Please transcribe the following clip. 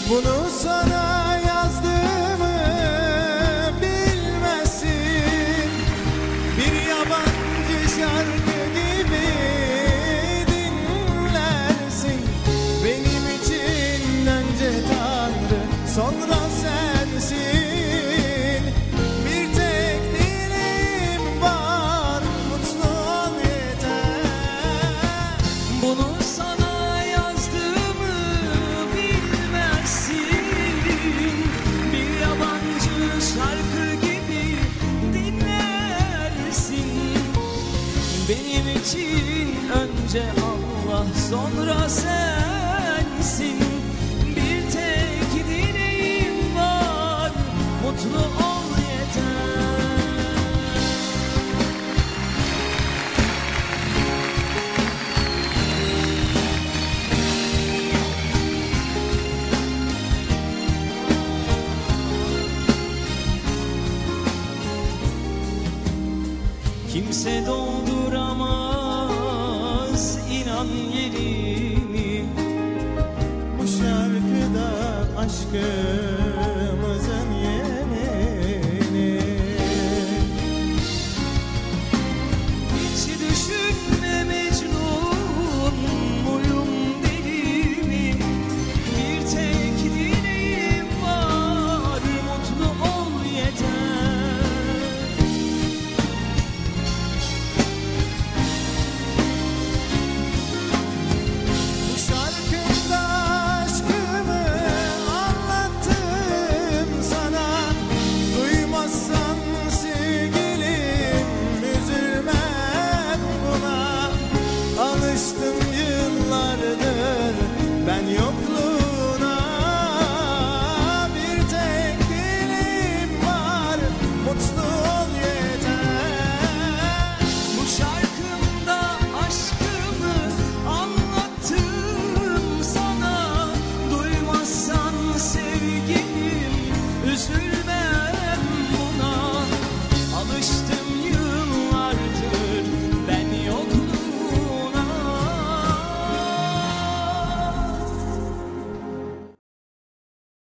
Bunu sana yazdığımı bilmezsin. Bir yabancı şarkı gibi dinlersin. Benim için önce Tanrı, sonra sensin. Bir tek dileğim var, mutlu ol yeter. Bunu sana yazdığımı bilmezsin. Bir yabancı şarkı gibi dinlersin. Benim için önce Allah, sonra sensin. Bir tek dileğim var, mutlu ol yeter. Kimse dolduramaz inan yerimi. Bu şarkıda aşkı